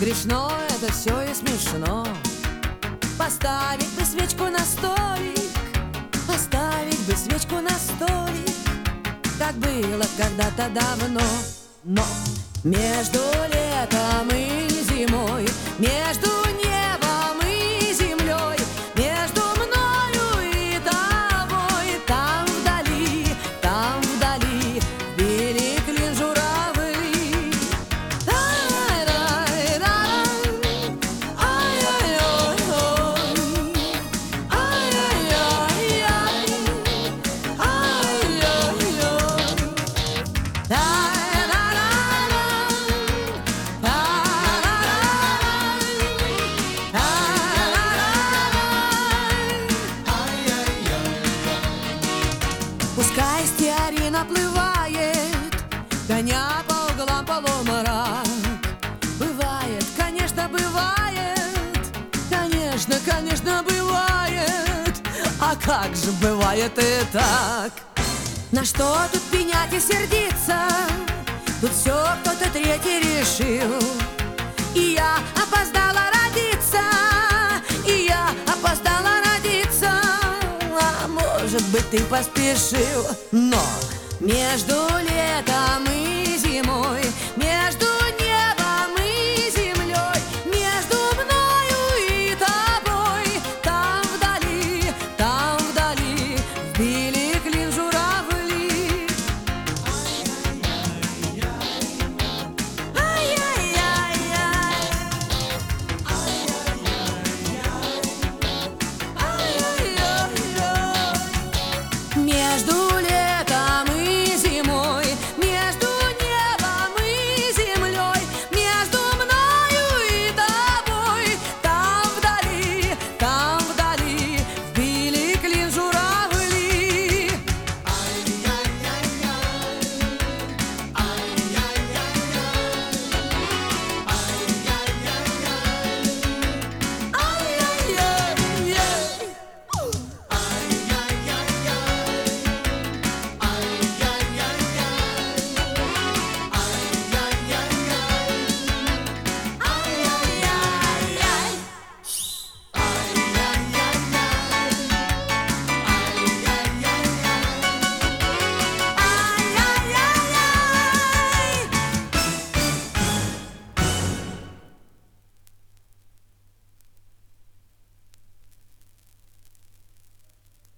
Грешно это все и смешно. Поставить бы свечку на столик, поставить бы свечку на столик, как было когда-то давно. Но между летом и зимой, между небом и землей, между мною и тобой, там вдали, били клин журавы. Пускай стеарин оплывает, гоня по углам полумрак. Бывает, конечно, бывает, конечно, бывает. А как же бывает и так? На что тут пенять и сердиться? Тут все кто-то третий решил. И я опоздала родиться, и я опоздала родиться. А может быть, ты поспешил. Но между летом и